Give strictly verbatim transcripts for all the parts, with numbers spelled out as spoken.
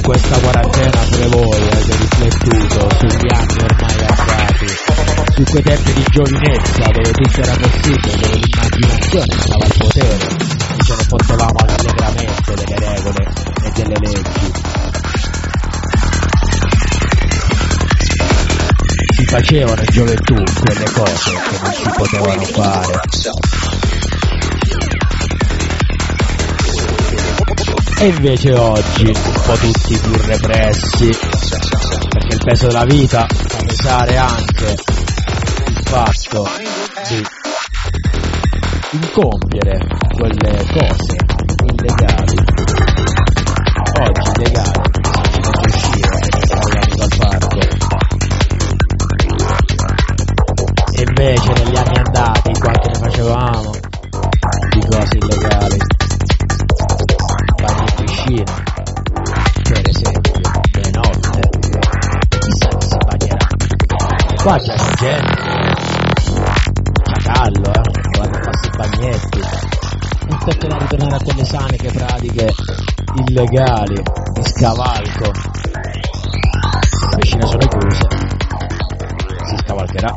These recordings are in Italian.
questa quarantena pure voi avete riflettuto sugli anni ormai andati, su quei tempi di giovinezza dove tutto era possibile, dove l'immaginazione stava al potere e ce ne fottevamo allegramente delle regole e delle leggi. Si facevano in gioventù quelle cose che non si potevano fare. E invece oggi un po' tutti più repressi, perché il peso della vita fa pesare anche il fatto di incompiere quelle cose illegali. Oggi illegali si può uscire e stare al parco. E invece negli anni andati quanto ne facevamo di cose illegali. Bagni in piscina, per esempio, le notte, chissà chi si bagnerà. Qua c'è gente, c'ha callo, eh, guarda questi bagnetti. Non toccherà ritornare a quelle saniche pratiche illegali, di scavalco. Se le piscine sono chiuse, si scavalcherà.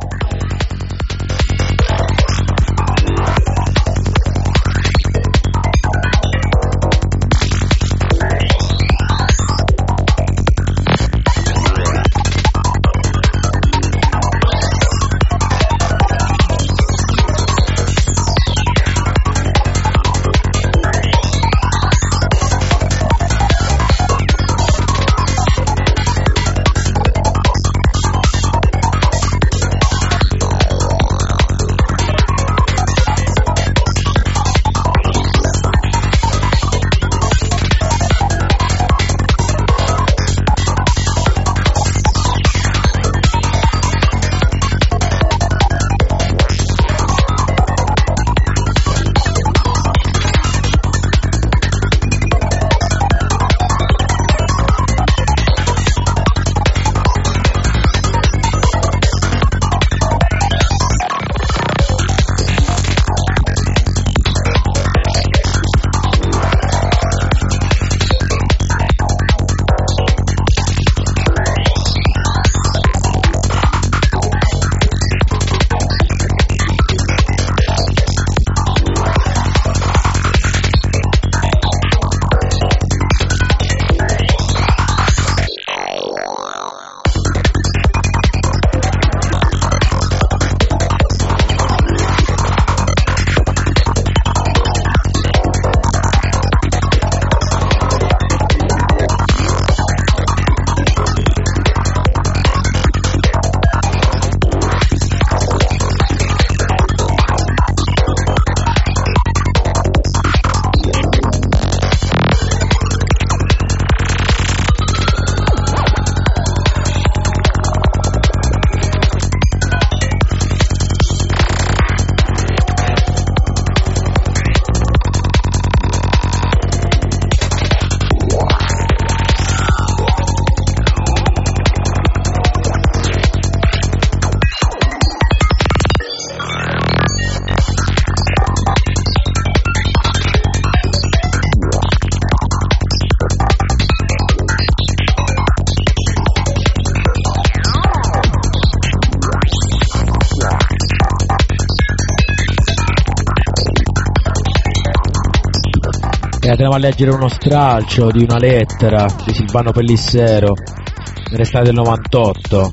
E andremo a leggere uno stralcio di una lettera di Silvano Pellissero nell'estate del novantotto,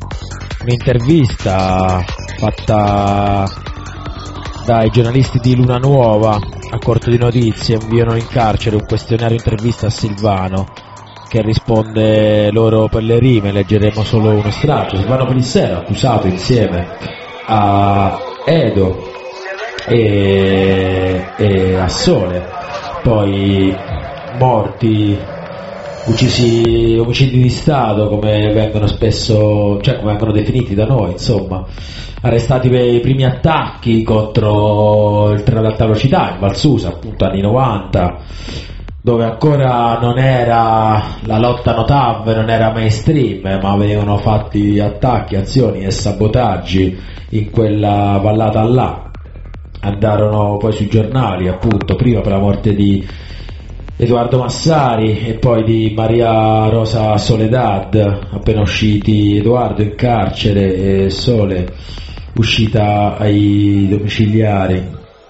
un'intervista fatta dai giornalisti di Luna Nuova a Corto di Notizie. Inviano in carcere un questionario intervista a Silvano che risponde loro per le rime. Leggeremo solo uno stralcio. Silvano Pellissero accusato insieme a Edo e, e a Sole, poi morti, uccisi, omicidi di Stato come vengono spesso, cioè come vengono definiti da noi, insomma, arrestati per i primi attacchi contro il treno ad alta velocità in Val Susa, appunto anni novanta, dove ancora non era la lotta no T A V, non era mainstream, ma venivano fatti attacchi, azioni e sabotaggi in quella vallata là. Andarono poi sui giornali, appunto, prima per la morte di Edoardo Massari e poi di Maria Rosa Soledad, appena usciti Edoardo in carcere e Sole uscita ai domiciliari.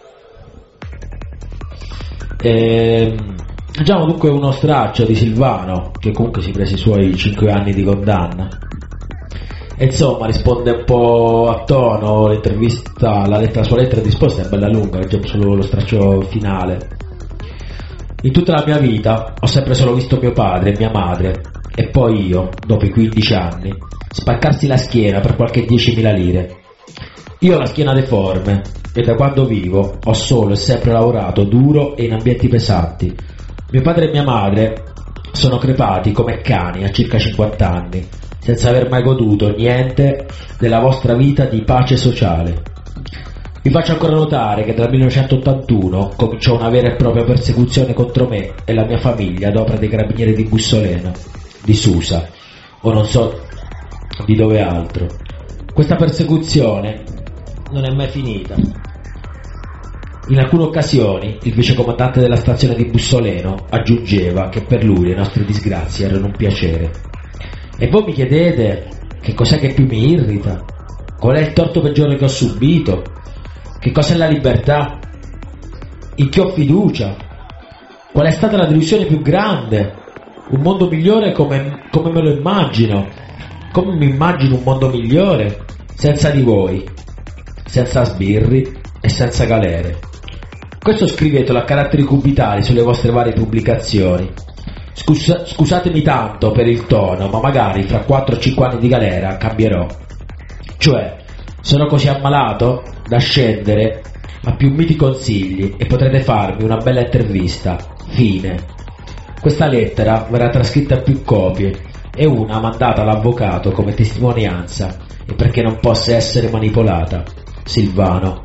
E, diciamo dunque uno straccio di Silvano, che comunque si prese i suoi cinque anni di condanna. E insomma risponde un po' a tono, l'intervista, la, lettera, la sua lettera disposta è bella lunga, leggiamo solo lo straccio finale. In tutta la mia vita ho sempre solo visto mio padre e mia madre, e poi io, dopo i quindici anni, spaccarsi la schiena per qualche diecimila lire. Io ho la schiena deforme e da quando vivo ho solo e sempre lavorato duro e in ambienti pesanti. Mio padre e mia madre sono crepati come cani a circa cinquanta anni, senza aver mai goduto niente della vostra vita di pace sociale. Vi faccio ancora notare che dal millenovecentottantuno cominciò una vera e propria persecuzione contro me e la mia famiglia ad opera dei carabinieri di Bussoleno, di Susa, o non so di dove altro. Questa persecuzione non è mai finita. In alcune occasioni il vicecomandante della stazione di Bussoleno aggiungeva che per lui le nostre disgrazie erano un piacere. E voi mi chiedete che cos'è che più mi irrita? Qual è il torto peggiore che ho subito? Che cos'è la libertà? In chi ho fiducia? Qual è stata la delusione più grande? Un mondo migliore come, come me lo immagino. Come mi immagino un mondo migliore? Senza di voi, senza sbirri e senza galere. Questo scrivetelo a caratteri cubitali sulle vostre varie pubblicazioni. Scusa, scusatemi tanto per il tono, ma magari fra quattro o cinque anni di galera cambierò. Cioè, sono così ammalato da scendere a più miti consigli e potrete farmi una bella intervista. Fine. Questa lettera verrà trascritta a più copie e una mandata all'avvocato come testimonianza e perché non possa essere manipolata. Silvano.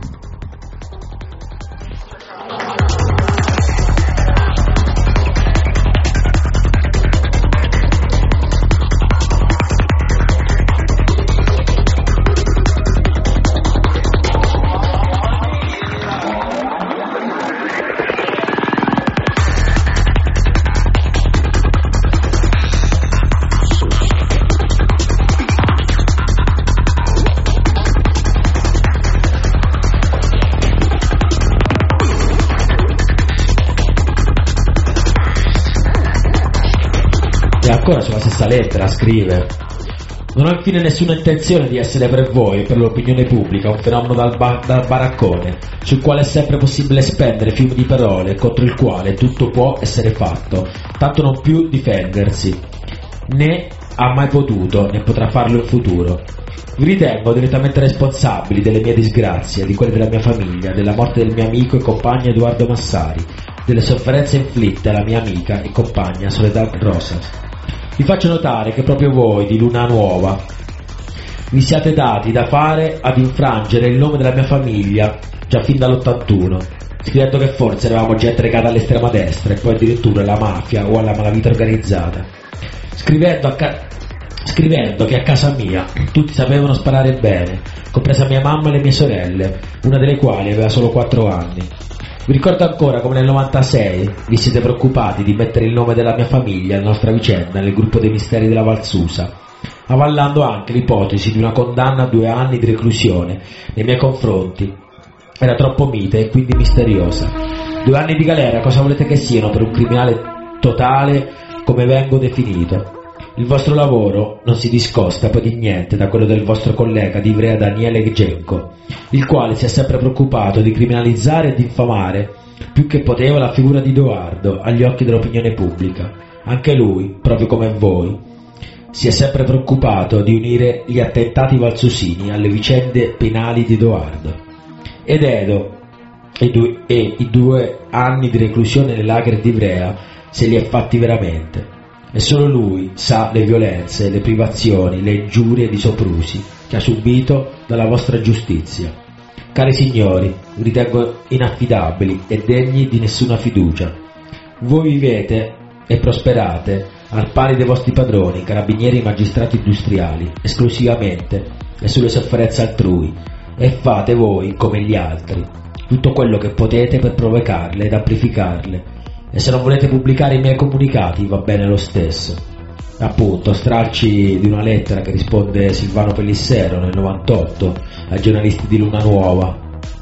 E ancora sulla stessa lettera scrive: non ho infine nessuna intenzione di essere per voi e per l'opinione pubblica un fenomeno dal, ba- dal baraccone, sul quale è sempre possibile spendere fiumi di parole, contro il quale tutto può essere fatto, tanto non più difendersi. Né ha mai potuto, né potrà farlo in futuro. Vi ritengo direttamente responsabili delle mie disgrazie, di quelle della mia famiglia, della morte del mio amico e compagno Edoardo Massari, delle sofferenze inflitte alla mia amica e compagna Soledad Rosas. Vi faccio notare che proprio voi di Luna Nuova vi siate dati da fare ad infrangere il nome della mia famiglia già fin dall'ottantuno, scrivendo che forse eravamo gente legata all'estrema destra e poi addirittura alla mafia o alla malavita organizzata, scrivendo, a ca- scrivendo che a casa mia tutti sapevano sparare bene, compresa mia mamma e le mie sorelle, una delle quali aveva solo quattro anni. Vi ricordo ancora come nel novantasei vi siete preoccupati di mettere il nome della mia famiglia, la nostra vicenda, nel gruppo dei misteri della Valsusa, avallando anche l'ipotesi di una condanna a due anni di reclusione nei miei confronti. Era troppo mite e quindi misteriosa. Due anni di galera cosa volete che siano per un criminale totale come vengo definito? Il vostro lavoro non si discosta poi di niente da quello del vostro collega di Ivrea Daniele Genco, il quale si è sempre preoccupato di criminalizzare e di infamare più che poteva la figura di Edoardo agli occhi dell'opinione pubblica. Anche lui, proprio come voi, si è sempre preoccupato di unire gli attentati valsusini alle vicende penali di Edoardo. Ed Edo e, due, e i due anni di reclusione nelle lager di Ivrea se li è fatti veramente. E solo lui sa le violenze, le privazioni, le ingiurie ed i soprusi che ha subito dalla vostra giustizia. Cari signori, vi ritengo inaffidabili e degni di nessuna fiducia. Voi vivete e prosperate al pari dei vostri padroni, carabinieri e magistrati industriali, esclusivamente e sulle sofferenze altrui, e fate voi, come gli altri, tutto quello che potete per provocarle ed amplificarle, E se non volete pubblicare i miei comunicati va bene lo stesso. Appunto, stralci di una lettera che risponde Silvano Pellissero nel novantotto ai giornalisti di Luna Nuova.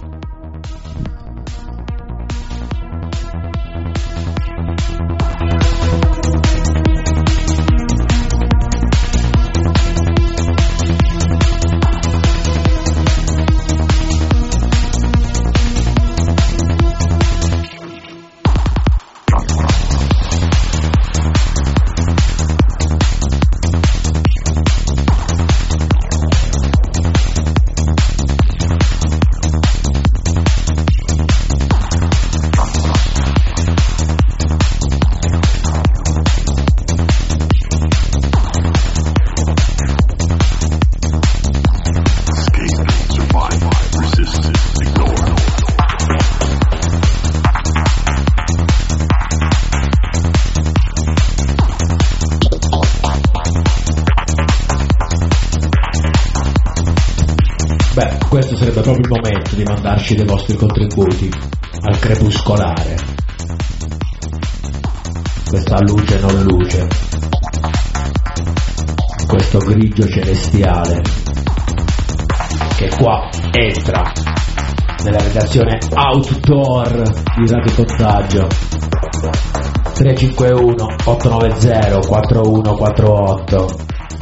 Questo sarebbe proprio il momento di mandarci dei vostri contributi al crepuscolare, questa luce non luce, questo grigio celestiale che qua entra nella redazione outdoor di Radio Contagio. Tre cinque uno otto nove zero quattro uno quattro otto.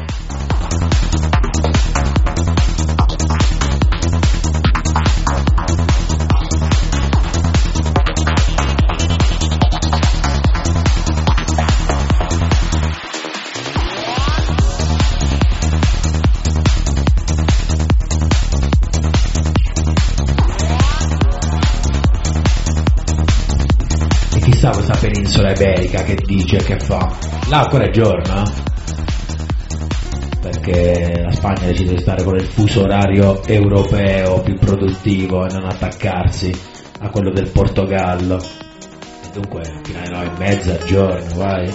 Questa penisola iberica che dice che fa là ancora è giorno, eh? Perché la Spagna decide di stare con il fuso orario europeo più produttivo e non attaccarsi a quello del Portogallo, e dunque fino alle nove e mezza a giorno, vai.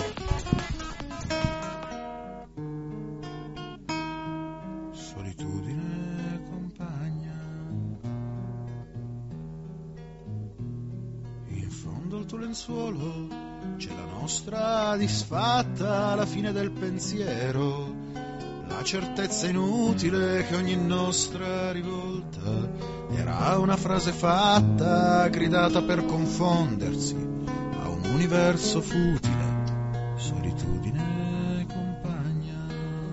C'è la nostra disfatta alla fine del pensiero, la certezza inutile che ogni nostra rivolta era una frase fatta, gridata per confondersi a un universo futile, solitudine compagna.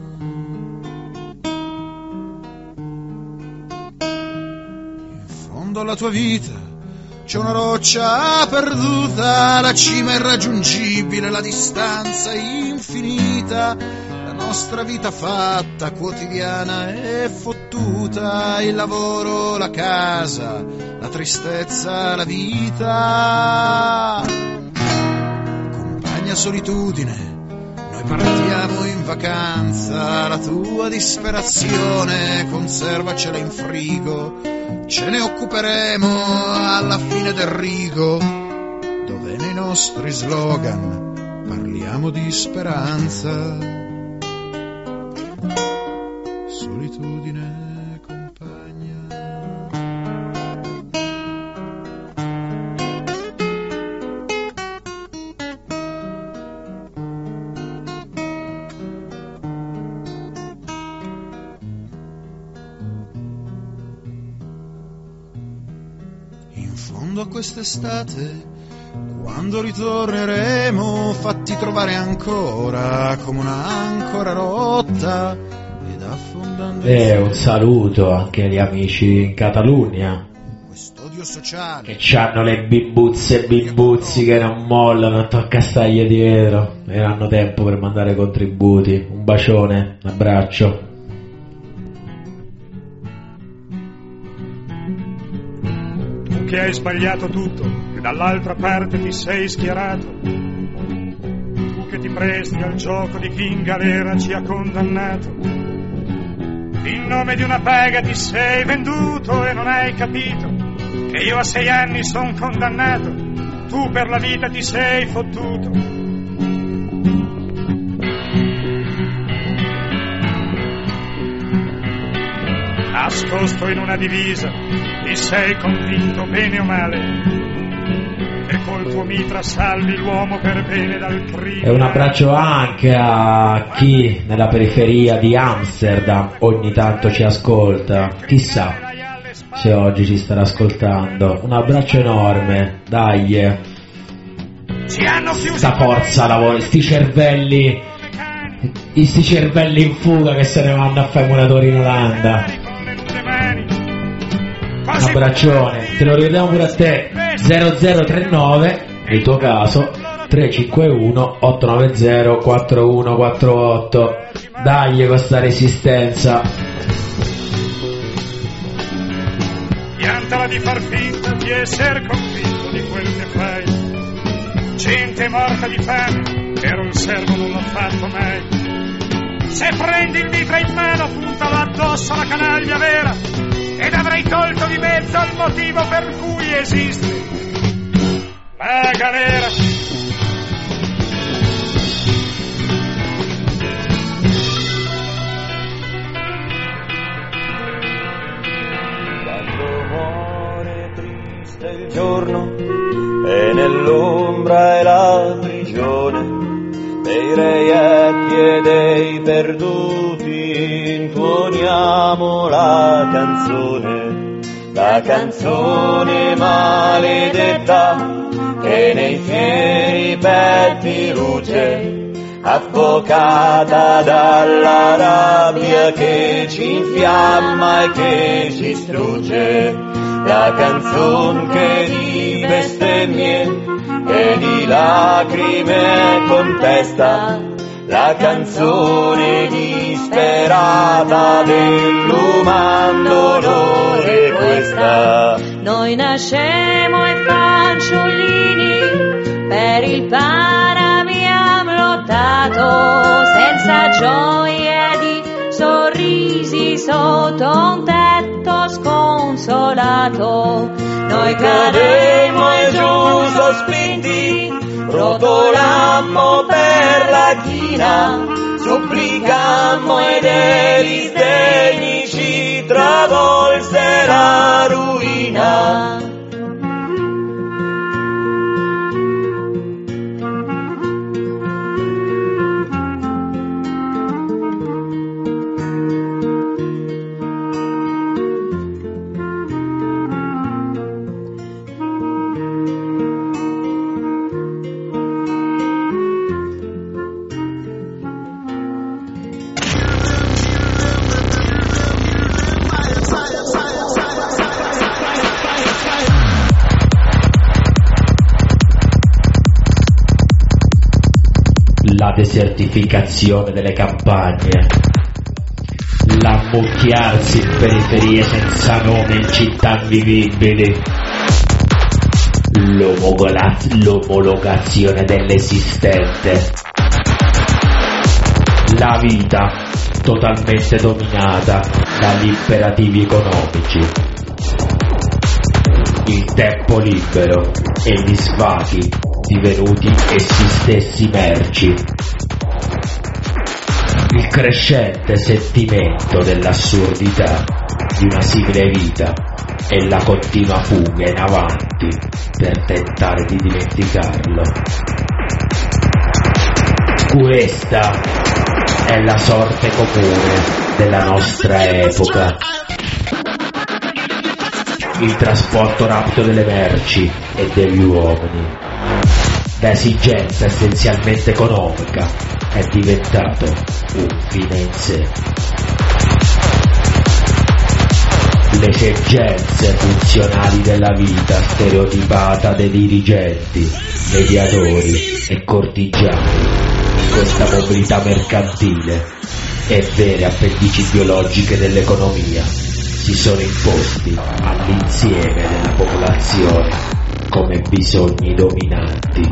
In fondo alla tua vita c'è una roccia perduta, la cima irraggiungibile, la distanza infinita, la nostra vita fatta, quotidiana e fottuta, il lavoro, la casa, la tristezza, la vita. Compagna solitudine, noi partiamo in vacanza, la tua disperazione conservacela in frigo, ce ne occuperemo alla fine del rigo, dove nei nostri slogan parliamo di speranza, solitudine compagna. In fondo a quest'estate, quando ritorneremo, fatti trovare ancora come un'ancora rotta ed affondando. E un saluto anche agli amici in Catalogna, quest'odio sociale, che c'hanno le bimbuzze e bimbuzzi che non mollano a toccastaglie di vetro e hanno tempo per mandare contributi. Un bacione, un abbraccio. Che hai sbagliato tutto, che dall'altra parte ti sei schierato, tu che ti presti al gioco di chi in galera ci ha condannato, in nome di una paga ti sei venduto e non hai capito che io a sei anni son condannato, tu per la vita ti sei fottuto. Nascosto in una divisa, ti sei convinto bene o male che col tuo mitra salvi l'uomo per bene dal crimine. E un abbraccio anche a chi nella periferia di Amsterdam ogni tanto ci ascolta, chissà se oggi ci starà ascoltando. Un abbraccio enorme, dai, sta forza lavoro, sti cervelli, sti cervelli in fuga che se ne vanno a fare i muratori in Olanda. Un abbraccione, te lo ricordiamo pure a te. Zero zero tre nove nel tuo caso tre cinque uno otto nove zero quattro uno quattro otto. Dagli questa resistenza. Piantala di far finta di essere convinto di quel che fai. Gente morta di fame, però il servo non l'ha fatto mai. Se prendi il mitra in mano, puntalo addosso alla canaglia vera, ed avrai tolto di mezzo il motivo per cui esiste la galera. Quando muore triste il giorno e nell'ombra è la prigione dei reietti e dei perduti, intuoniamo la canzone, la canzone maledetta che nei fieri petti luce, affocata dalla rabbia che ci infiamma e che ci strugge, la canzone che di bestemmie e di lacrime contesta, la canzone disperata dell'uman dolore questa. Noi nascemo e fanciullini, per il pane abbiamo lottato, senza gioia di sorrisi sotto un tetto sconsolato. Noi cademmo e giù sospinti, rotolammo per la china, supplicammo ed eri sdegni ci travolse la ruina. La desertificazione delle campagne, l'ammucchiarsi in periferie senza nome in città invivibili, l'omogola- l'omologazione dell'esistente, la vita totalmente dominata dagli imperativi economici, il tempo libero e gli svaghi divenuti essi stessi merci, il crescente sentimento dell'assurdità di una simile vita e la continua fuga in avanti per tentare di dimenticarlo. Questa è la sorte comune della nostra epoca. Il trasporto rapido delle merci e degli uomini, da esigenza essenzialmente economica, è diventato un fine in sé. Le esigenze funzionali della vita stereotipata dei dirigenti, mediatori e cortigiani, questa mobilità mercantile e vere appendici biologiche dell'economia si sono imposti all'insieme della popolazione come bisogni dominanti.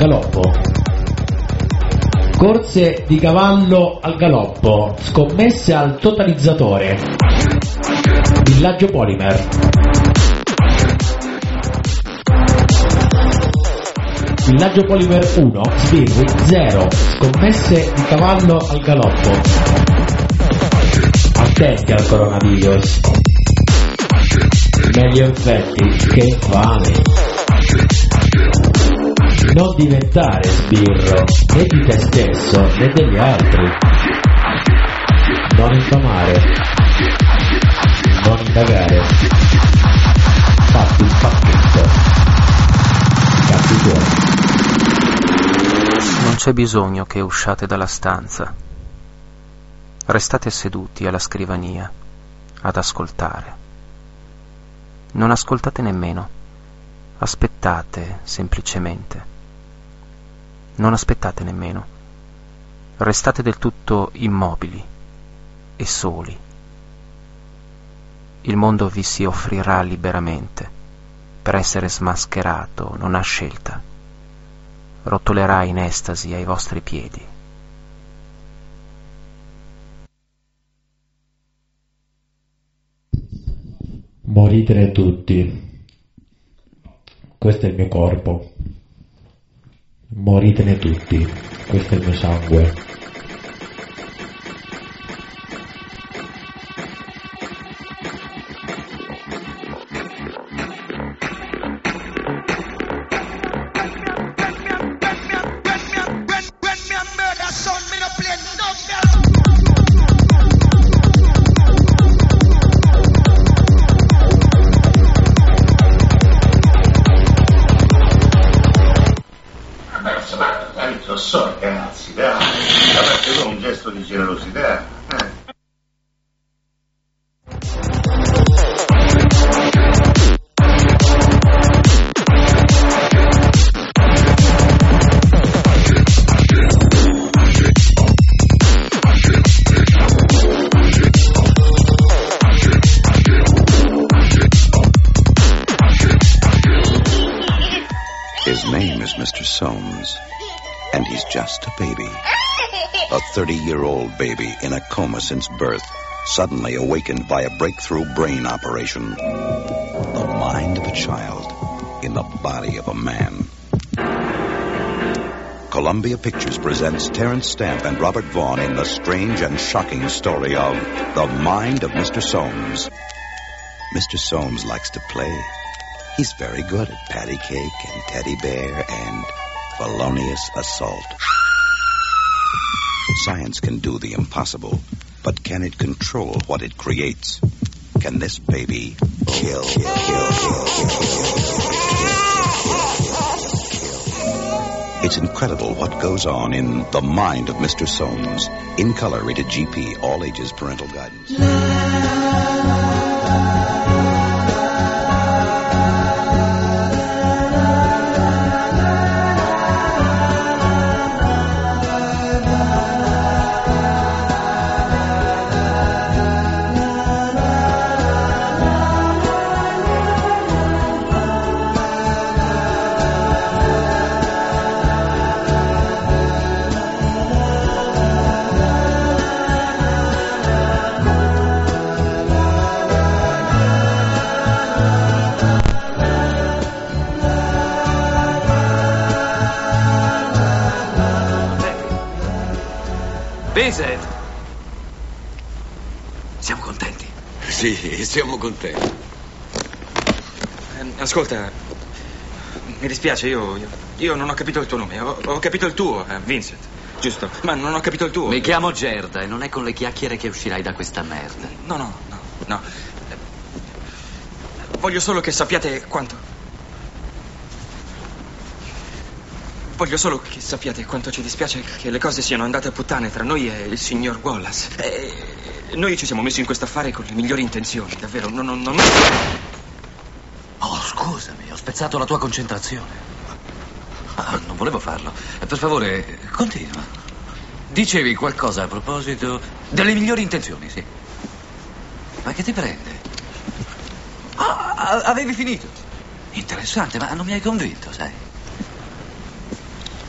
galoppo. Corse di cavallo al galoppo, scommesse al totalizzatore. Villaggio Polimer. Villaggio Polimer uno, sbirri zero, scommesse di cavallo al galoppo. Attenti al coronavirus. Meglio infetti che infami. Non diventare sbirro né di te stesso né degli altri. Non infamare. Non indagare. Fatti il pacchetto. Cazzi tuoi. Non c'è bisogno che usciate dalla stanza. Restate seduti alla scrivania ad ascoltare. Non ascoltate nemmeno. Aspettate semplicemente. Non aspettate nemmeno. Restate del tutto immobili e soli. Il mondo vi si offrirà liberamente. Per essere smascherato non ha scelta. Rotolerà in estasi ai vostri piedi. Moritene tutti. Questo è il mio corpo. Moritene tutti. Questo è il mio sangue. Soames, and he's just a baby. A thirty-year-old baby in a coma since birth, suddenly awakened by a breakthrough brain operation. The mind of a child in the body of a man. Columbia Pictures presents Terence Stamp and Robert Vaughn in the strange and shocking story of The Mind of Mister Soames. Mister Soames likes to play. He's very good at patty cake and teddy bear and felonious assault. Science can do the impossible, but can it control what it creates? Can this baby kill, kill, kill, kill, kill, kill, kill, kill? It's incredible what goes on in The Mind of Mister Soames. In color, rated G P, all ages, parental guidance. Vincent! Siamo contenti? Sì, siamo contenti. Eh, ascolta, mi dispiace, io, io, io non ho capito il tuo nome. Ho, ho capito il tuo, eh, Vincent, giusto? Ma non ho capito il tuo. Mi chiamo Gerda e non è con le chiacchiere che uscirai da questa merda. No, no, no, no. Eh, voglio solo che sappiate quanto... Voglio solo che sappiate quanto ci dispiace che le cose siano andate a puttane tra noi e il signor Wallace. E noi ci siamo messi in questo affare con le migliori intenzioni, davvero. Non, non, non... Oh, scusami, ho spezzato la tua concentrazione. Ah, non volevo farlo. Per favore, continua. Dicevi qualcosa a proposito delle migliori intenzioni, sì. Ma che ti prende? Ah, avevi finito. Interessante, ma non mi hai convinto, sai.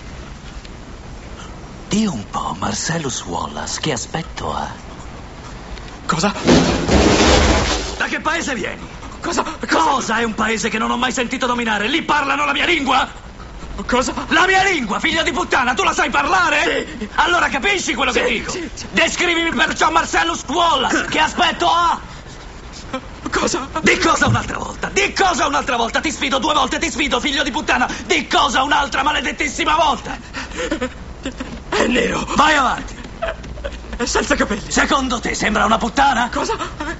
Di un po', Marcellus Wallace, che aspetto ha? Cosa? Da che paese vieni? Cosa? Cosa è un paese che non ho mai sentito nominare? Lì parlano la mia lingua? Cosa? La mia lingua, figlio di puttana, tu la sai parlare? Sì. Allora capisci quello sì, che dico? Sì, sì. Descrivimi perciò Marcellus Wallace, che aspetto ha? Cosa? Di cosa un'altra volta? Di cosa un'altra volta? Ti sfido due volte, ti sfido, figlio di puttana. Di cosa un'altra maledettissima volta? È nero. Vai avanti. È senza capelli. Secondo te sembra una puttana? Cosa?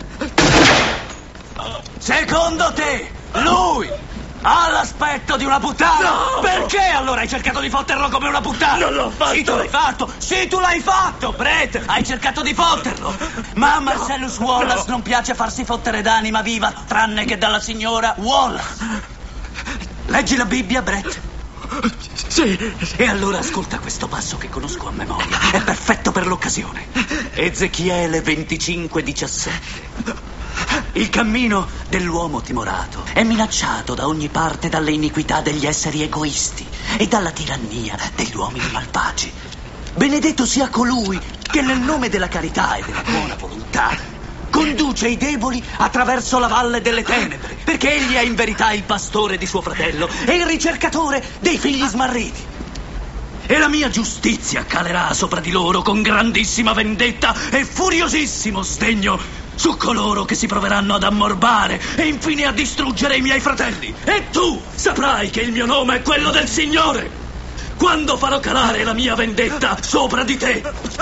Secondo te lui ha l'aspetto di una puttana? No! Perché allora hai cercato di fotterlo come una puttana? Non l'ho fatto. Sì, tu l'hai fatto. Sì, tu l'hai fatto, Brett. Hai cercato di fotterlo. Ma a Marcellus no, Wallace no. non piace farsi fottere d'anima viva, tranne che dalla signora Wallace. Leggi la Bibbia, Brett? Sì. E allora ascolta questo passo che conosco a memoria. È perfetto per l'occasione. Ezechiele venticinque diciassette. Il cammino dell'uomo timorato è minacciato da ogni parte dalle iniquità degli esseri egoisti e dalla tirannia degli uomini malvagi. Benedetto sia colui che nel nome della carità e della buona volontà conduce i deboli attraverso la valle delle tenebre, perché egli è in verità il pastore di suo fratello e il ricercatore dei figli smarriti. E la mia giustizia calerà sopra di loro con grandissima vendetta e furiosissimo sdegno su coloro che si proveranno ad ammorbare e infine a distruggere i miei fratelli. E tu saprai che il mio nome è quello del Signore, quando farò calare la mia vendetta sopra di te.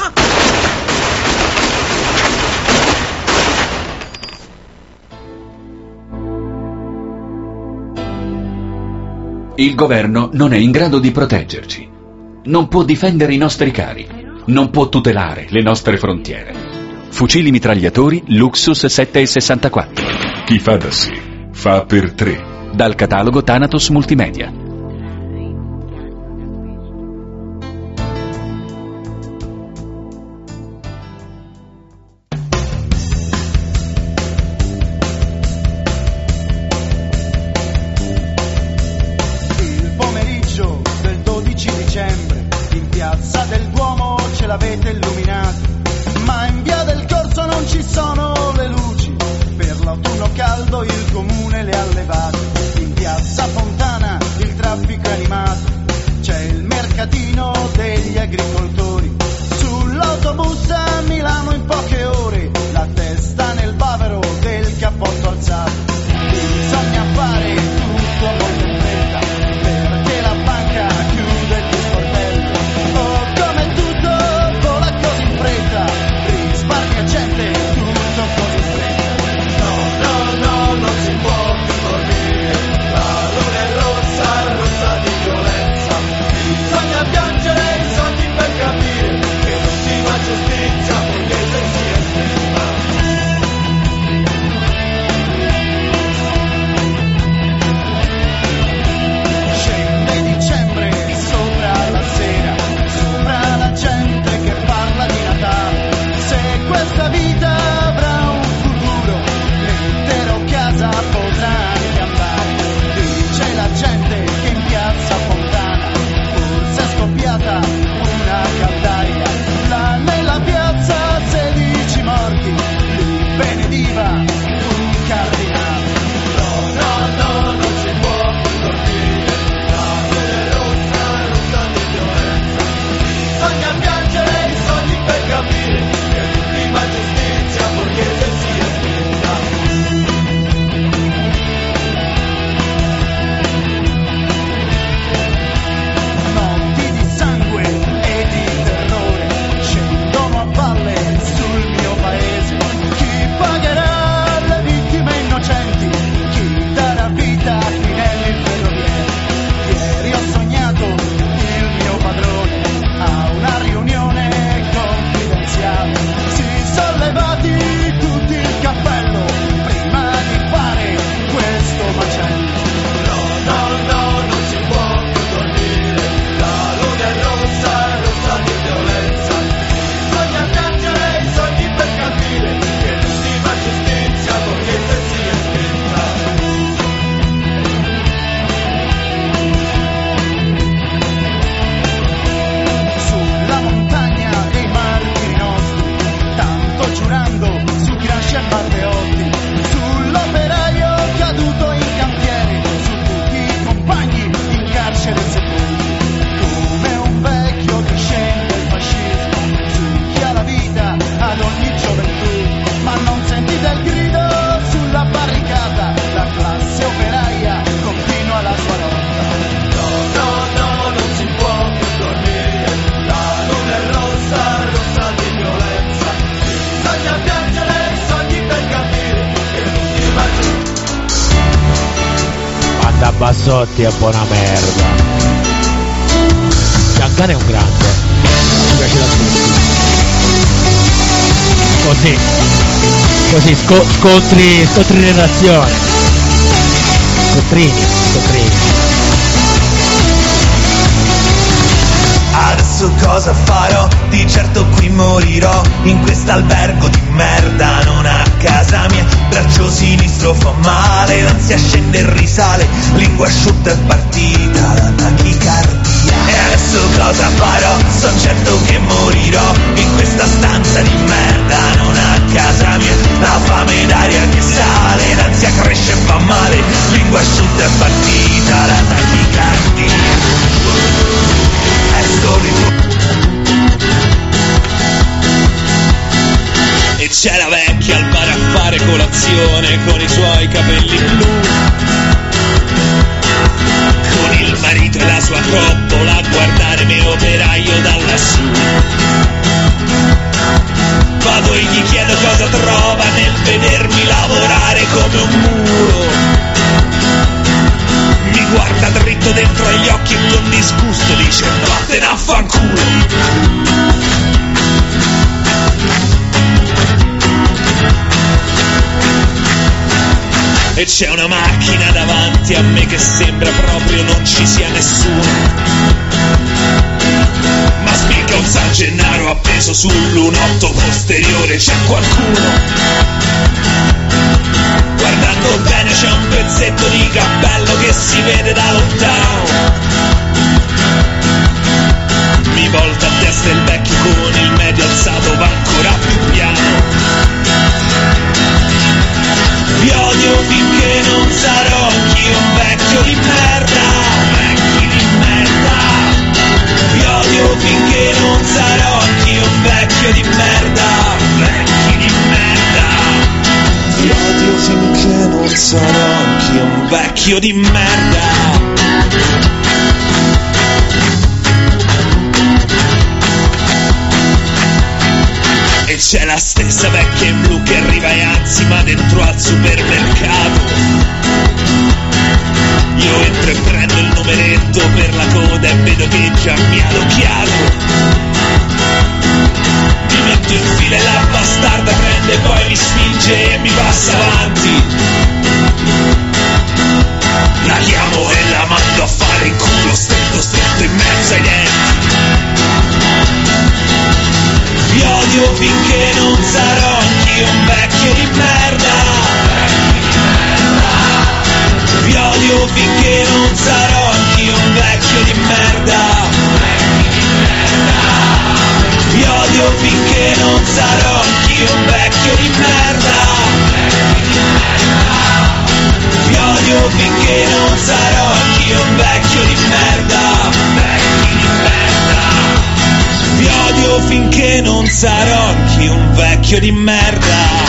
Il governo non è in grado di proteggerci, non può difendere i nostri cari, non può tutelare le nostre frontiere. Fucili mitragliatori Luxus sette e sessantaquattro. Chi fa da sé, fa per tre. Dal catalogo Thanatos Multimedia. Il pomeriggio del dodici dicembre in piazza del Duomo ce l'avete illuminato, ma in via del Corso non ci sono le luci, per l'autunno caldo il comune le ha levate. In piazza Fontana il traffico è animato, c'è il mercatino degli agricoltori. Sull'autobus a Milano in poche ore, la testa nel bavero del cappotto alzato. Bisogna fare tutto molto in fretta, perché la banca chiude il sportello. Oh, come tutto vola così in fretta, risparmia gente, tutto così in fretta. No, no, no, non si può più dormire, la luna è rossa, rossa di violenza. Bisogna piangere i soldi per capire che l'ultima giustizia borghese si è spenta. Bassotti è buona merda. Giancane è un grande, mi piace da tutti. Così, così sco- scontri, scontri in redazione. Scontrini, scontrini. Adesso cosa farò? Di certo qui morirò in quest'albergo di merda, non a casa mia. Braccio sinistro fa male, l'ansia scende e risale, lingua asciutta è partita la tachicardia. E adesso cosa farò? Son certo che morirò in questa stanza di merda, non a casa mia. La fame d'aria che sale, l'ansia cresce e fa male, lingua asciutta è partita la tachicardia. E c'è la vecchia al bar a fare colazione con i suoi capelli blu, con il marito e la sua coppola a guardare me operaio da lassù. Vado e gli chiedo cosa trova nel vedermi lavorare come un muro. Mi guarda dritto dentro agli occhi e con disgusto dice vattene a fanculo. E c'è una macchina davanti a me che sembra proprio non ci sia nessuno, ma spicca un San Gennaro appeso sul lunotto posteriore, c'è qualcuno. Guardando bene c'è un pezzetto di cappello che si vede da lontano. Mi volta a destra il vecchio con il medio alzato va ancora più piano. Vi odio finché non sarò anch'io un vecchio di merda, vecchi di merda. Vi odio finché non sarò anch'io un vecchio di merda, vecchi di merda. Vi odio finché non sarò anch'io un vecchio di merda. E c'è la stessa vecchia in blu che arriva e anzi ma dentro al supermercato. Io entro e prendo il numeretto per la coda e vedo che già mi ha adocchiato. Mi metto in fila e la bastarda prende poi mi spinge e mi passa avanti. La chiamo e la mando a fare in culo, stretto stretto in mezzo ai denti. Vi odio finché non sarò anch'io un vecchio di merda. Vi odio finché non sarò anch'io un vecchio di merda. Vi odio finché non sarò anch'io un vecchio di merda. Vi odio finché non sarò anch'io un vecchio di merda. Vi odio finché non sarò anch'io un vecchio di merda.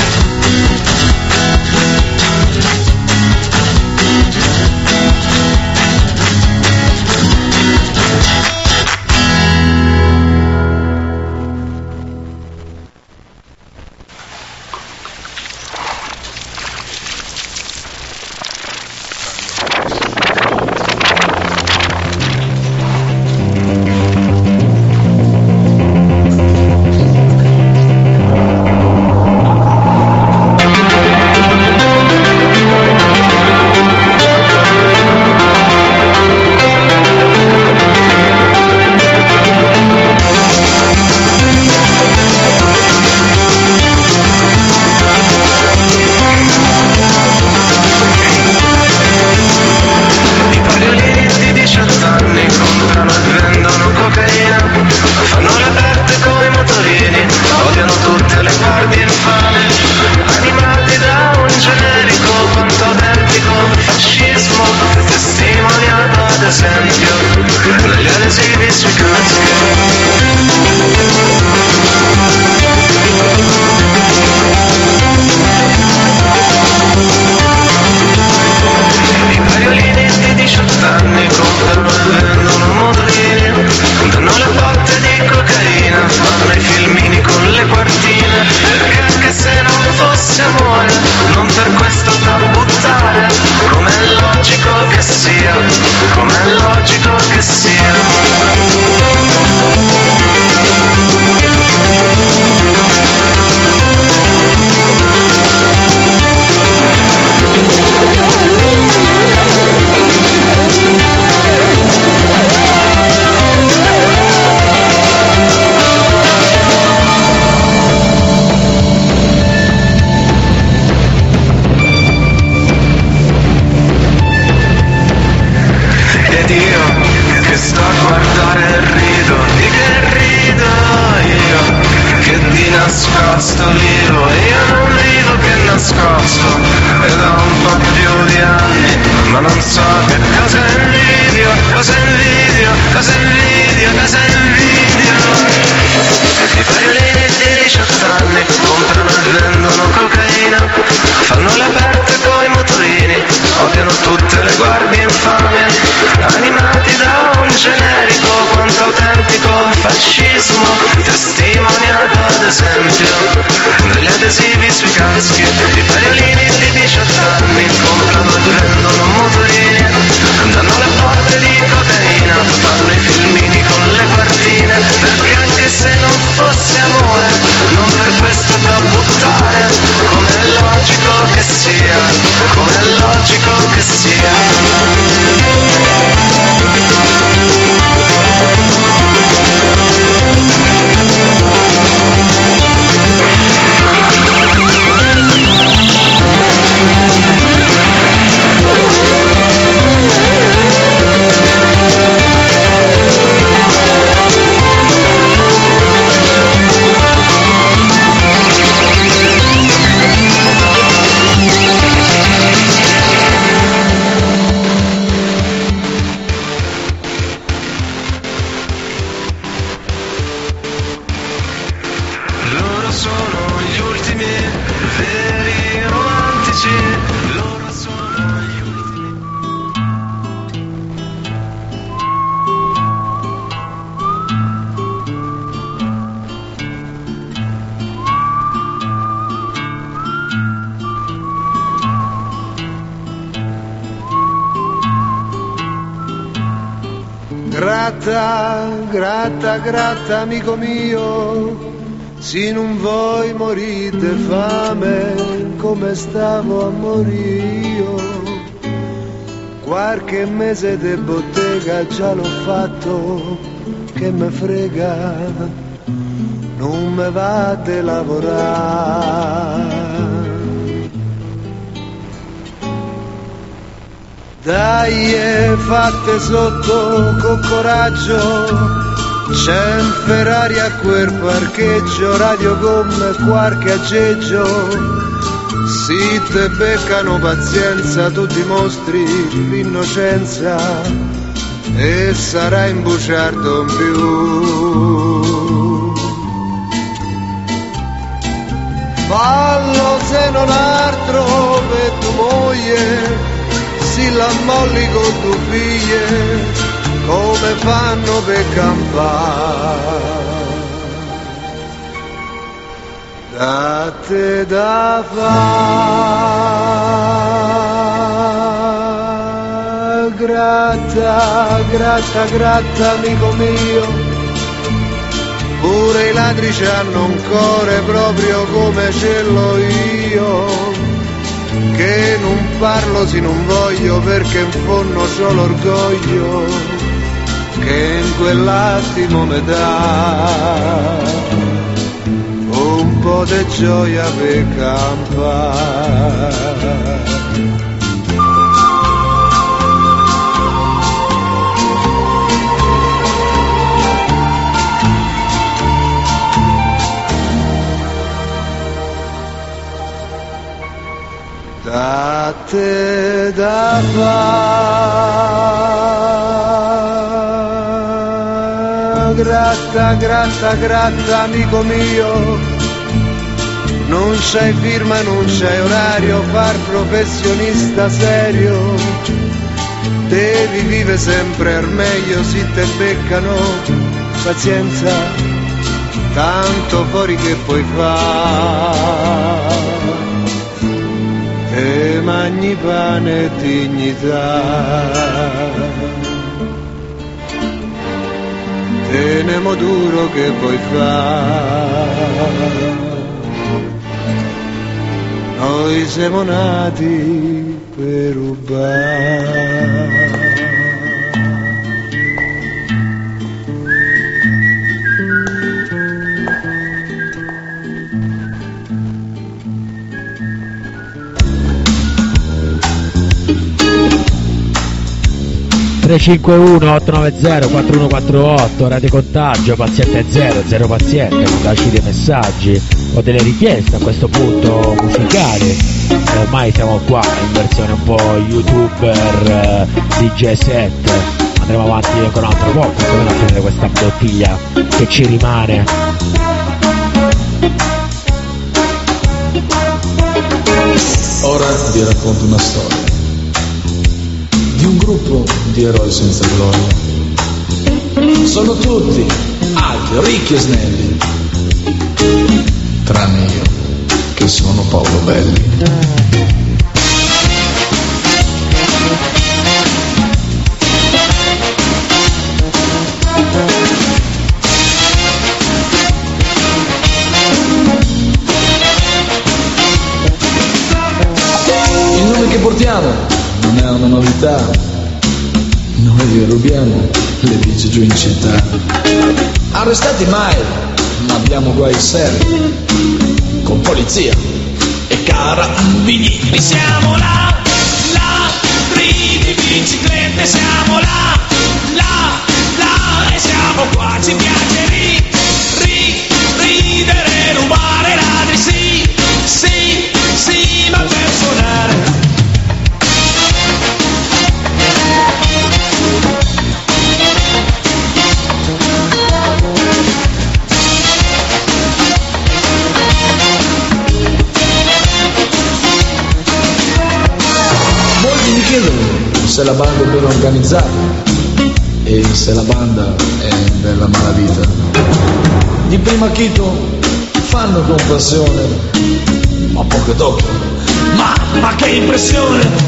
Anni comprano e vendono motorini, comprano le botte sto vivo, io non vivo che nascosto, e da un po' più di anni, ma non so che cosa invidio, cosa invidio, cosa invidio, cosa invidio. I violini di diciotto anni comprano e vendono cocaina, fanno le aperte coi motorini, odiano tutte le guardie infame, animati da un generico quanto autentico fascismo, testimoniato ad esempio dagli adesivi sui caschi. I violini di diciotto anni comprano e vendono motorini, danno le botte di cocaina, fanno i filmini con le guardine, perché anche se non fosse amore, non per questo da buttare, come è logico che sia, come è logico che sia. Gratta, gratta, gratta, amico mio, se non vuoi morire fame come stavo a morire. Qualche mese di bottega già l'ho fatto, che me frega, non me va di lavorare. Dai, fatte sotto con coraggio, c'è un Ferrari a quel parcheggio, radio gomme, qualche aggeggio. Si te beccano pazienza, tu dimostri l'innocenza e sarai in bugiardo in più. Fallo se non altro per tu moglie, si la molli con tuo figlio, come fanno per campare. Da te da fa, gratta, gratta, gratta, amico mio, pure i ladri c'hanno un cuore proprio come ce l'ho io, che non parlo se non voglio perché in fondo c'ho l'orgoglio che in quell'attimo mi dà un po' di gioia per campare. Da te da fa, gratta, gratta, gratta, amico mio, non c'hai firma, non c'hai orario, far professionista serio, devi vivere sempre al meglio, si te beccano, pazienza, tanto fuori che puoi fare. E mangi pane e dignità, tenemo duro che puoi fare, noi siamo nati per rubare. tre cinque uno otto nove zero quattro uno quattro otto, Radio Contagio, paziente zero, zero paziente, mandateci dei messaggi o delle richieste a questo punto musicali. E ormai siamo qua in versione un po' youtuber, eh, D J set, andremo avanti ancora un altro po', come a finire questa bottiglia che ci rimane. Ora vi racconto una storia di un gruppo di eroi senza gloria. Sono tutti alti, ricchi e snelli, tranne io, che sono Paolo Belli. Il nome che portiamo non è una novità, noi vi rubiamo le bici giù in città. Arrestati mai, ma abbiamo guai seri, con polizia e carabinieri. Siamo là, ladri di biciclette, siamo là, là, là, e siamo qua, ci piace ri, ri, ridere, rubare ladri, sì, sì, sì, ma per suonare. Mi chiedono se la banda è ben organizzata e se la banda è bella malavita. Di primo acchito fanno con passione, ma poco dopo, ma, ma che impressione!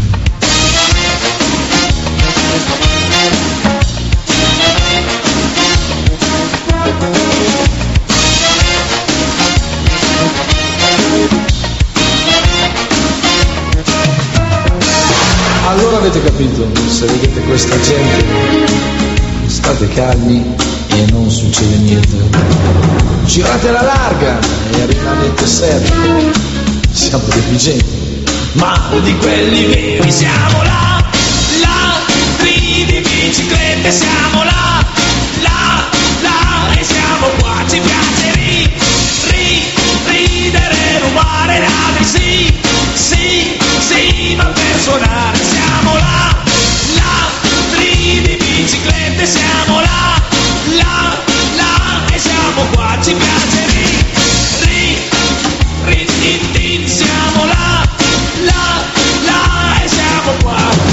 Allora avete capito, se vedete questa gente, state calmi e non succede niente. Girate alla larga e rimanete seri. Siamo dei vigenti, ma di quelli veri. Siamo là, ladri di biciclette, siamo là, là, là, e siamo qua, ci piace ri, ri, ridere, rubare ladri, sì, sì, sì, ma per suonare. Siamo là, ladri di biciclette, siamo là, là, là, e siamo qua, ci piace ri, ri, ri, ri, ri. Siamo là, là, là, e siamo qua.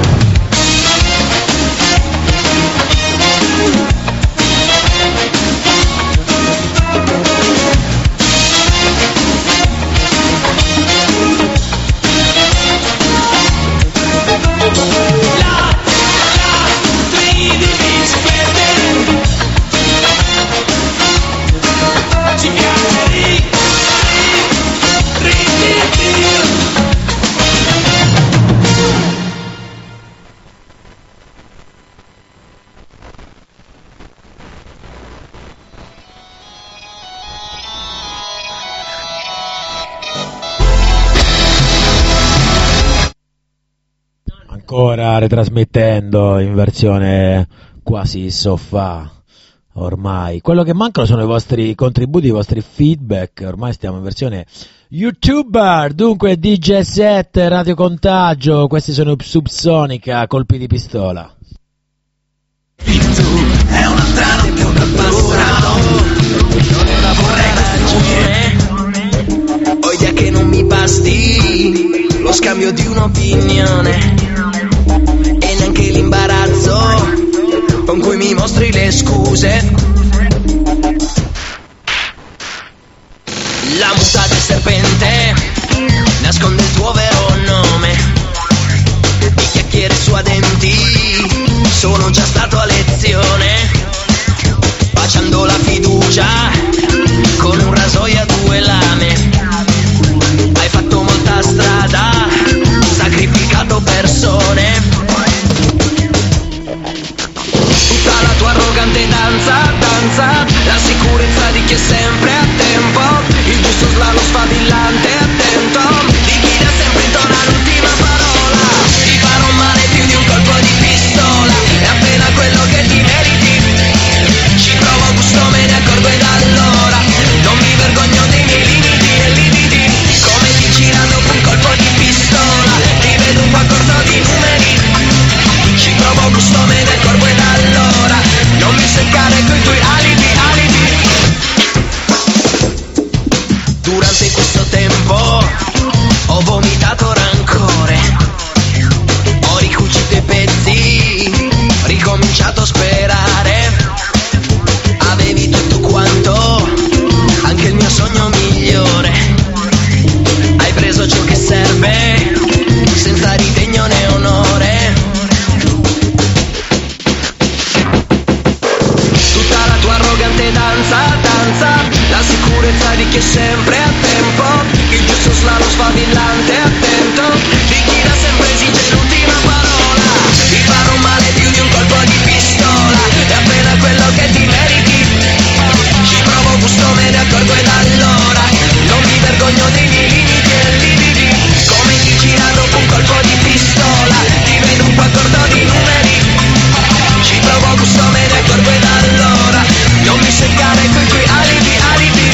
Ancora ritrasmettendo in versione quasi sofà ormai. Quello che mancano sono i vostri contributi, i vostri feedback. Ormai stiamo in versione YouTuber, dunque D J set, Radio Contagio. Questi sono Subsonica, colpi di pistola. È un'altra notte, una passato, non vorrei ragione, voglia che non mi basti lo scambio di un'opinione e neanche l'imbarazzo con cui mi mostri le scuse. La muta del serpente nasconde il tuo vero nome, i chiacchiere su a denti sono già stato a lezione, baciando la fiducia con un rasoio a due lame. Hai fatto molta strada, sacrificato persone, tutta la tua arrogante danza, danza, la sicurezza di chi è sempre a tempo, il gusto slalom sfavillante, attento, di chi da sempre intona l'ultima parola, ti farò male più di un colpo di pistola. sicurezza di chi è sempre a tempo, il giusto slalom sfavillante, attento, di chi da sempre esige l'ultima parola, di fare un male più di un colpo di pistola, è appena quello che ti meriti, ci provo gusto, me ne accorgo ed allora non mi vergogno dei miei limiti e lividi, come chi gira dopo un colpo di pistola, ti vedo un po' accordo di numeri, ci provo gusto, me ne accorgo ed allora non mi seccare coi tuoi alibi, alibi.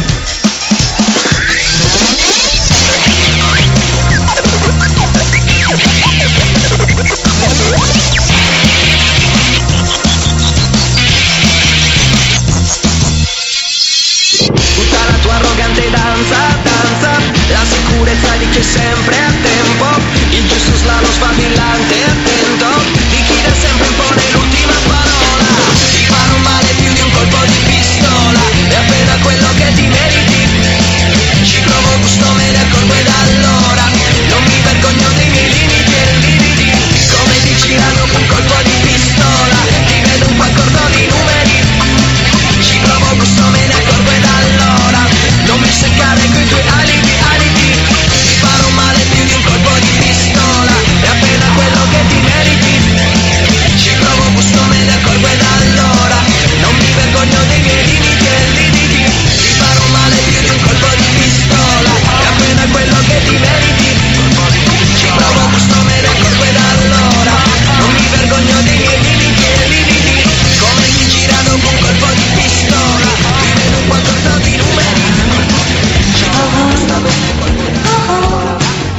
Tutta la tua arrogante danza, danza, la sicurezza di chi è sempre a tempo, il giusto slalom sfavillante, attento, di chi da sempre impone l'ultima parola, ti fare un male più di un colpo di pistola, è appena quello che ti meriti, ci provo gusto, me ne accorgo ed allora non mi vergogno dei miei limiti e lividi, come ti gira dopo un colpo di pistola, ti vedo un po' accordo di numeri, ci provo gusto, me ne accorgo ed allora non mi seccare coi tuoi alibi, alibi, ti farò male più di un colpo di pistola, è appena quello che ti meriti, ci provo gusto, me ne accorgo ed allora non mi vergogno dei miei limiti e lividi, ti farò male più di un colpo di pistola, è appena quello che ti meriti, ci provo gusto, me ne accorgo ed allora non mi vergogno dei miei limiti e lividi, come chi gira dopo un colpo di pistola, ti vedo un po' accordo di numeri, ci provo gusto, me ne accorgo ed allora.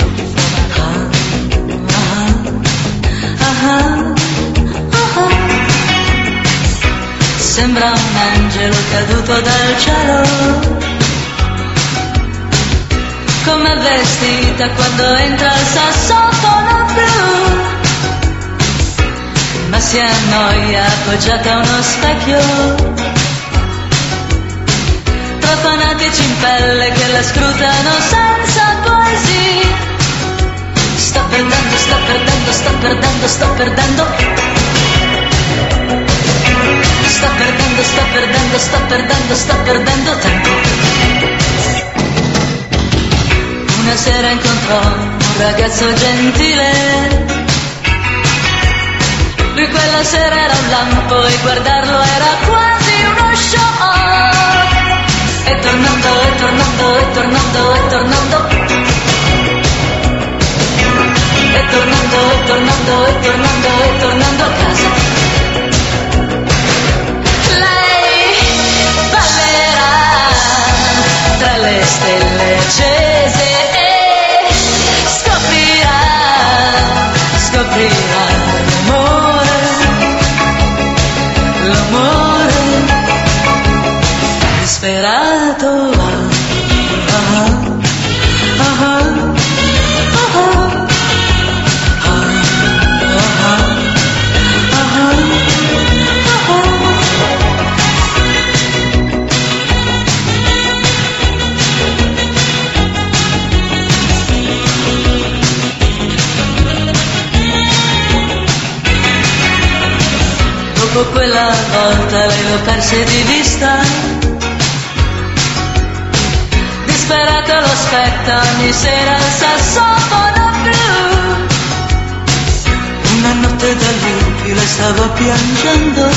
Sembra un angelo caduto dal cielo, come vestita quando entra il sassofono blu, ma si annoia appoggiata a uno specchio, tra fanatici in pelle che la scrutano senza poesia. Sta perdendo, sta perdendo, sta perdendo, sta perdendo. Sta perdendo, sta perdendo, sta perdendo, sta perdendo tempo. Una sera incontrò un ragazzo gentile, lui quella sera era un lampo e guardarlo era quasi uno show. E tornando, e tornando, e tornando, e tornando, e tornando, e tornando, e tornando, e tornando a casa. Tra le stelle accese e scoprirà, scoprirà l'amore, l'amore disperato. Ah, ah, ah, ah, ah. Dopo quella volta l'avevo perse di vista, disperata lo aspetta ogni sera il sassofono blu. Una notte da lupi le stavo piangendo,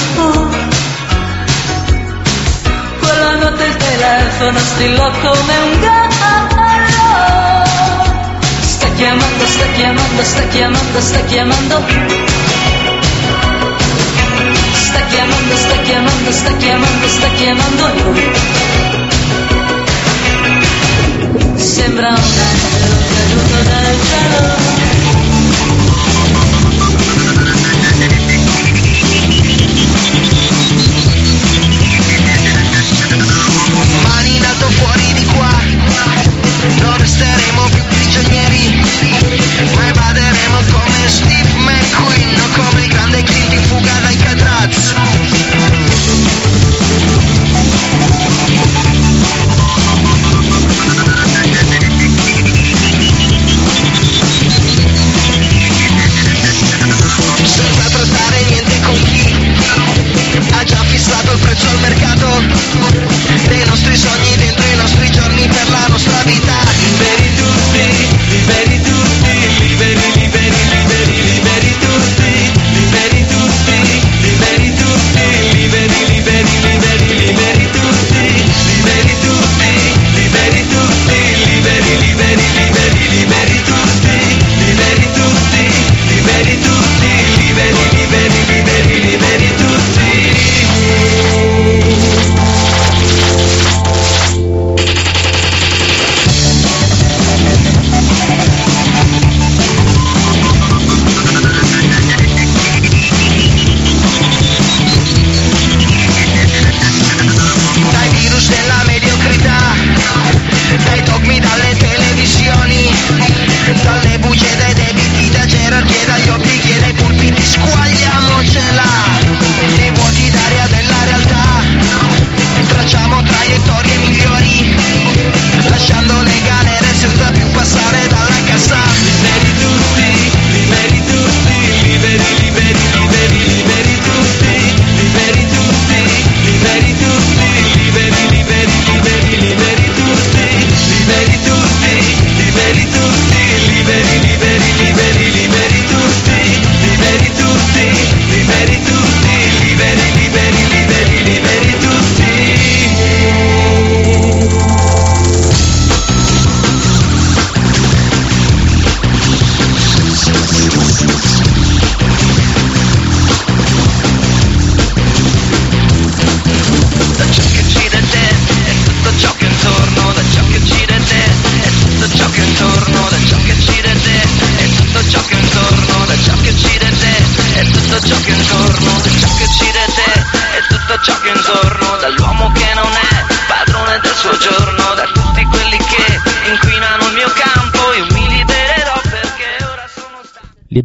quella notte il telefono strillò come un gallo. Sta chiamando, sta chiamando, sta chiamando, sta chiamando. Sta chiamando, sta chiamando, sta chiamando, sta chiamando lui. Sembra un angelo caduto dal cielo. Mani in alto fuori di qua, non resteremo più prigionieri, ma evaderemo come Steve McQueen o come il grande Clint in fuga dai Cadraz.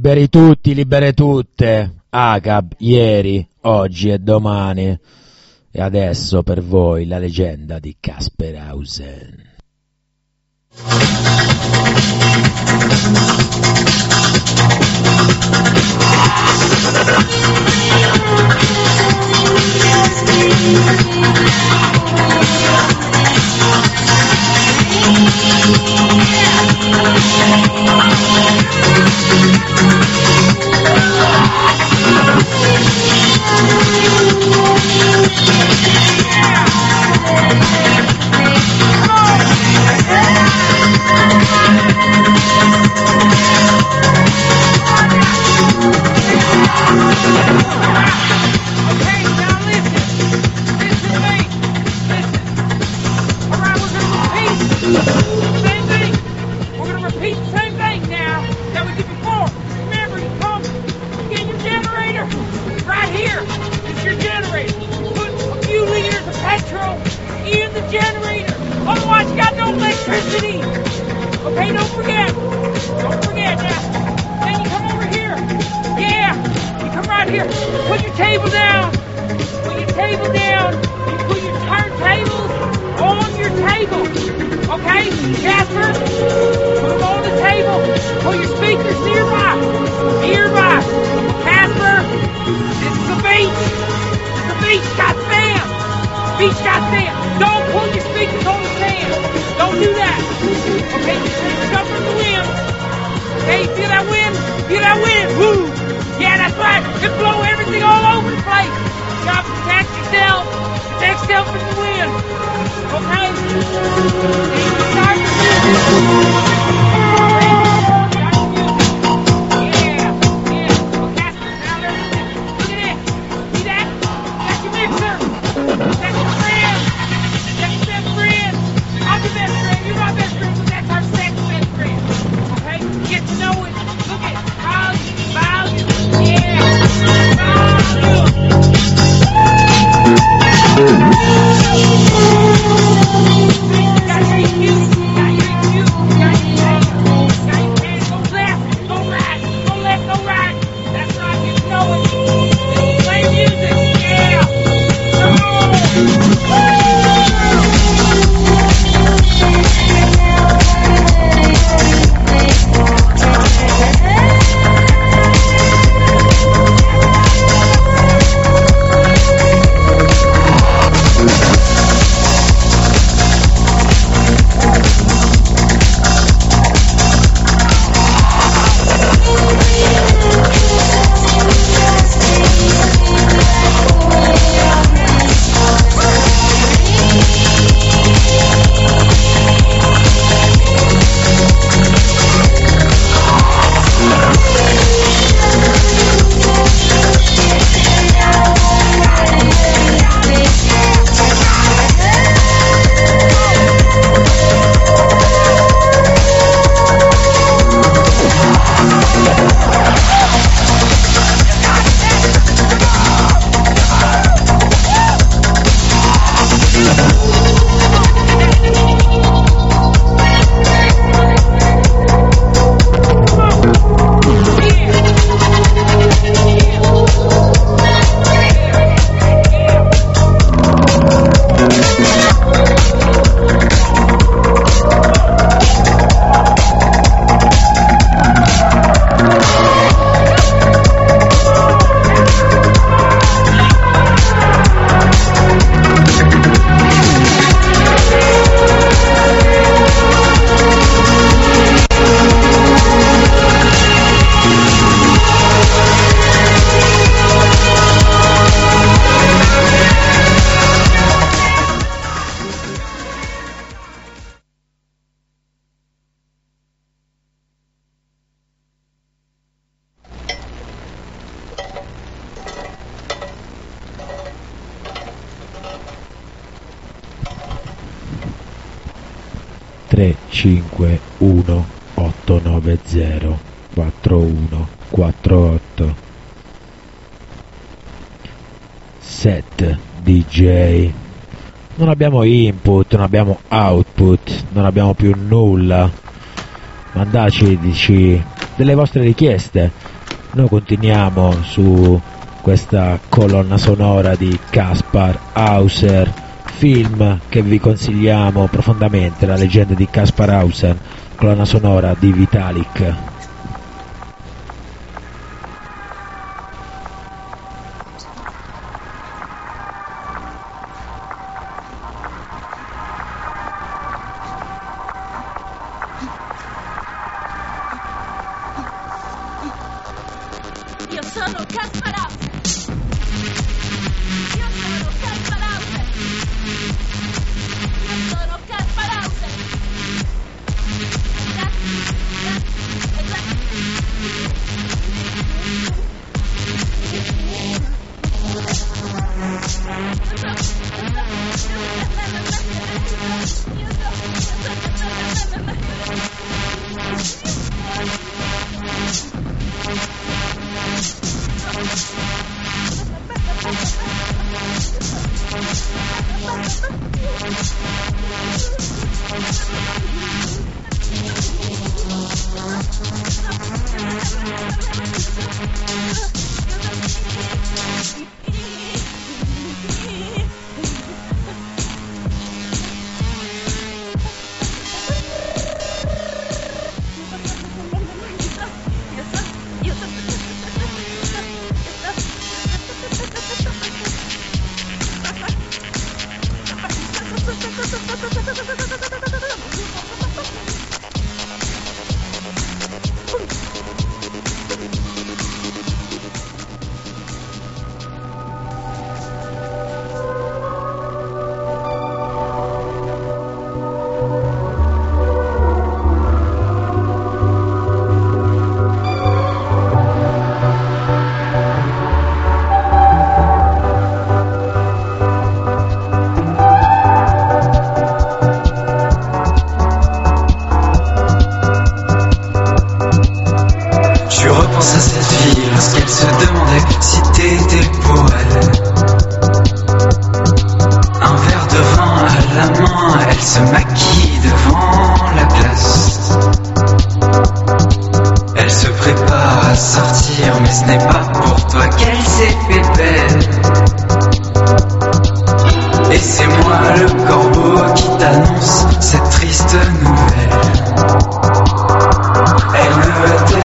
Liberi tutti, libere tutte. A C A B, ieri, oggi e domani. E adesso per voi la leggenda di Kasper Hausen. Okay, don't forget. Don't forget now. Then you come over here. Yeah, you come right here. Put your table down. Put your table down. You put your turntables on your table. Okay, Casper? Put them on the table. Put your speakers nearby. Nearby. Casper, this is the beach. This is the beach. Got sand. Beach got sand. Don't pull your speakers on the sand. Don't do that. Okay, jump in the wind. Okay, feel that wind? Feel that wind? Woo! Yeah, that's right. It blow everything all over the place. You gotta protect yourself. Protect yourself from the wind. Okay? Then you start the music. tre cinque uno otto nove zero quattro uno quattro otto. Set D J. Non abbiamo input, non abbiamo output, non abbiamo più nulla. Mandateci dici, delle vostre richieste. Noi continuiamo su questa colonna sonora di Kaspar Hauser, film che vi consigliamo profondamente, La leggenda di Kaspar Hauser, colonna sonora di Vitalik. Io sono Kaspar Hauser. Io sono Kaspar Hauser. Io sono Kaspar Hauser.